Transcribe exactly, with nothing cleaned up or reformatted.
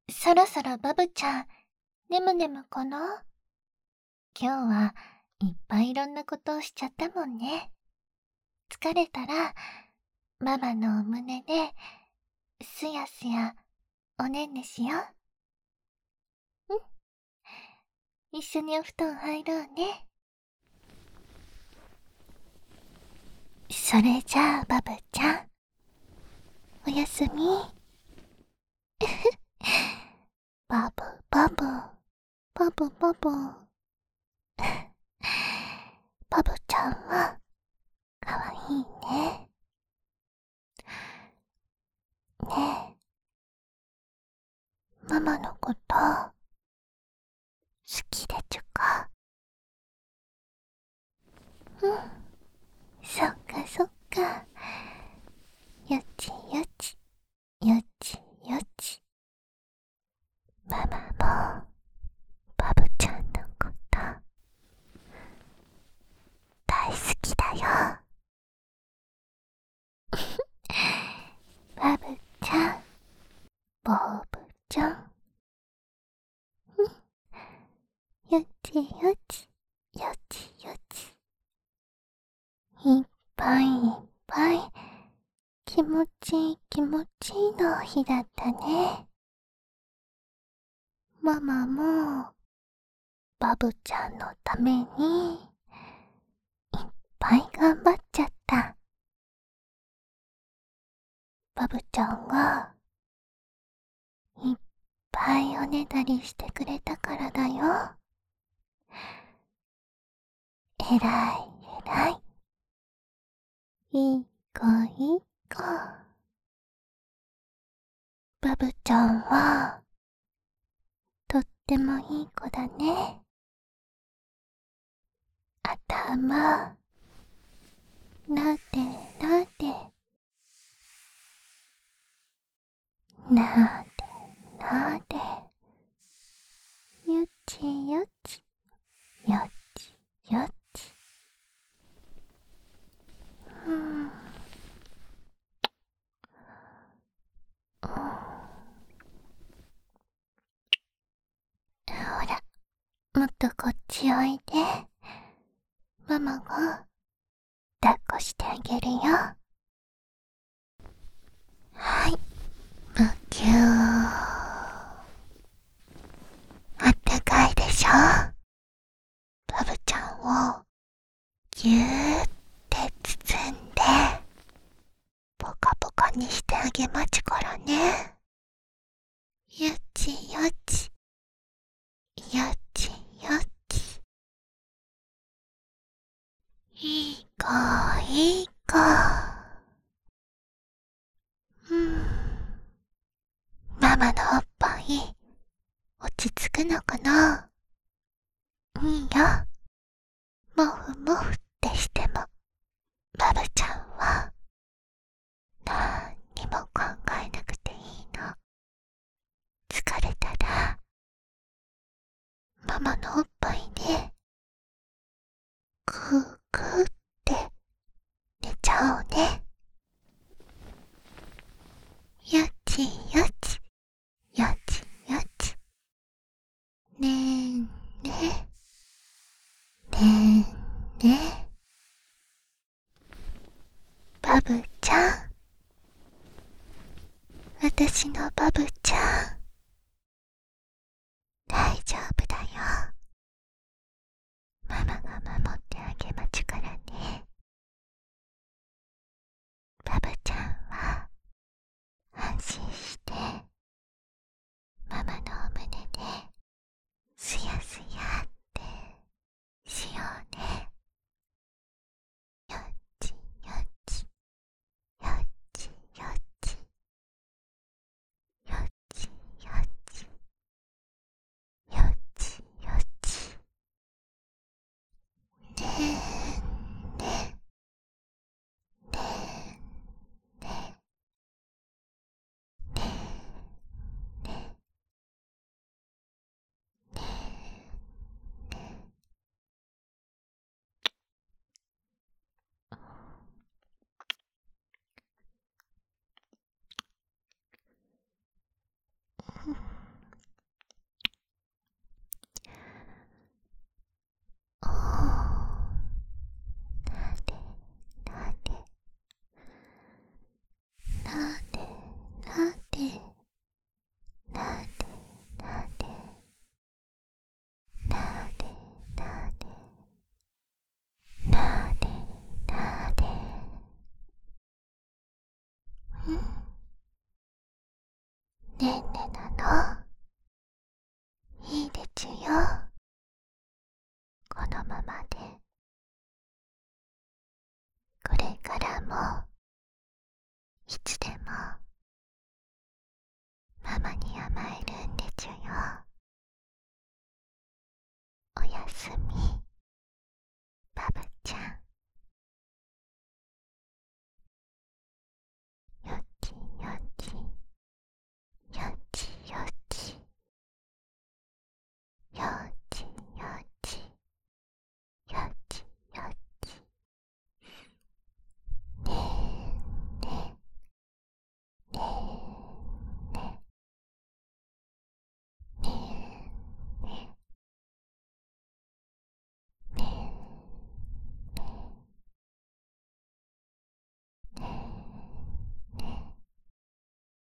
そろそろバブちゃん、ねむねむかな？今日はいっぱいいろんなことをしちゃったもんね。疲れたら、ママのお胸で、すやすや、おねんねしよう。ん？一緒にお布団入ろうね。それじゃあ、バブちゃん、おやすみ。バブバブ、バブバブ。バブちゃんは、かわいいね。ねえ、ママのこと、好きでちゅか？うん、そっかそっか。よちよち、よちよち。ママも、バブちゃんのこと、大好きだよ。バブちゃん、ボブちゃん。よちよち、よちよち。いっぱいいっぱい、気持ちいい気持ちいいの日だったね。ママも、バブちゃんのために、いっぱい頑張っちゃった。バブちゃんが、いっぱいおねだりしてくれたからだよ。えらいえらい。いい子いい子。バブちゃんは、とってもいい子だね。頭、なでなで、なでなで、よちよち、よちよち。うん。ほら、もっとこっちおいで。ママが抱っこしてあげるよ。はい、むぎゅー。あったかいでしょ？バブちゃんをぎゅーって包んで、ポカポカにしてあげまちからね。よちよち、よちよち。いい子いい子。うん。ママのおっぱい、落ち着くのかな？いいよ。もふもふってしても、バブちゃんは、なんにも考えなくていいの。疲れたら、ママのおっぱいで、ぐーぐーって寝ちゃおうね。よちよち、よちよち。ねーね、ねーね。バブちゃん。私のバブちゃん。大丈夫だよ。ママが守ってあげまちからね。バブちゃんは、安心して、ママのお胸で、すやすやって、しようね。よちよち、よちよち、よちねんねなの。いいでちゅよ。このままで。これからもいつで